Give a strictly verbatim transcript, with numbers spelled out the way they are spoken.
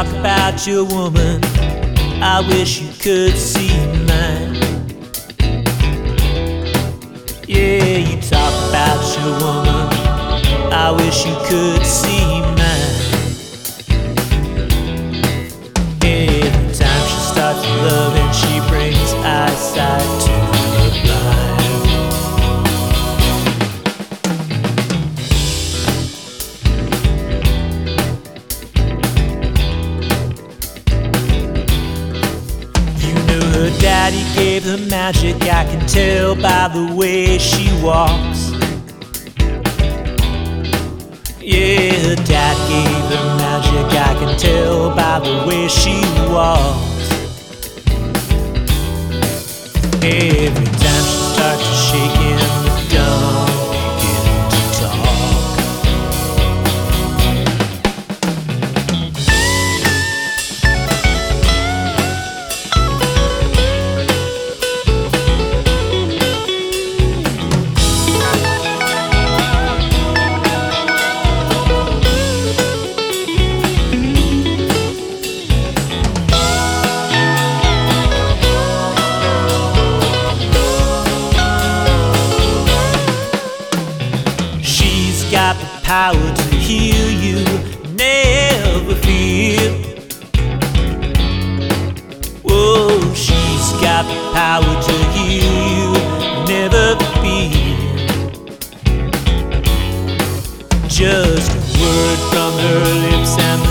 talk about your woman, I wish you could see mine. Yeah, you talk about your woman, I wish you could see mine. Every time she starts loving, she brings eyesight to the blind. Her daddy gave her magic, I can tell by the way she walks. Yeah, her dad gave her magic, I can tell by the way she walks. Every time she starts shaking, the dumb begin to talk. Got the power to heal you, never fear. Whoa, she's got the power to heal you, never fear. Just a word from her lips and